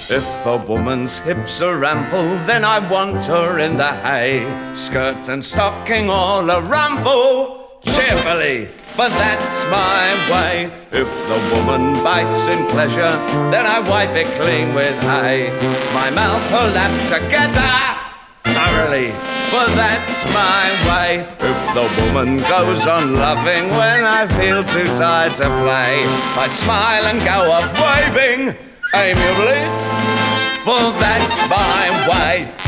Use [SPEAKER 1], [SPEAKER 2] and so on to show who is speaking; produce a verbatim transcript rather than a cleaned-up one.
[SPEAKER 1] If a woman's hips are ample, then I want her in the hay. Skirt and stocking all a rumple, cheerfully, for that's my way. If the woman bites in pleasure, then I wipe it clean with hay. My mouth her lap together, thoroughly, for that's my way. If the woman goes on loving when I feel too tired to play, I smile and go off waving amiably, for that's my way.